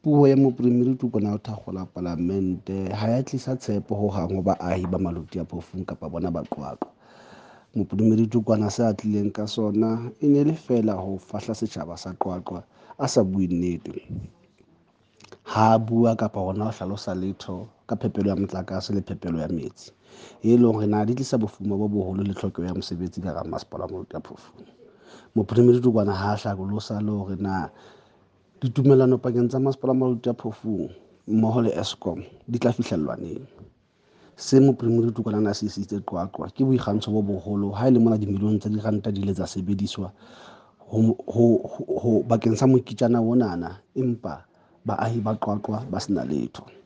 Puo ya Mopresidente Tokana ya ho thakgola Palamente ha ya tlisa tshepo hohang ho baahi ba Maluti a Phofung kapa bona ba Qwaqwa. Mopresidente Tokana se a tlileng ka sona e ne le feela ho fahla setjhaba sa Qwaqwa a sa bue nnete. Ha bua kapa hona ho hlalosa letho ka phepelo ya motlakase le phepelo ya metsi, e leng hore na di tlisa bofuma bo boholo le tlhokeho ya mosebetsi ka hara masepala wa Maluti a Phofung. Mopresidente Tokana ha hlakolosa le hore na ditumellano pakeng tsa masepala wa Maluti a Phofung mmoho le Eskom di tla fihlellwa neng. Se Mopresidente Tokana a se isitse Qwaqwa ke boikgantsho bo boholo ha e le mona dimilione tsa diranta di ile tsa sebediswa bakeng sa moketjana onana, empa baahi ba Qwaqwa ba sena letho.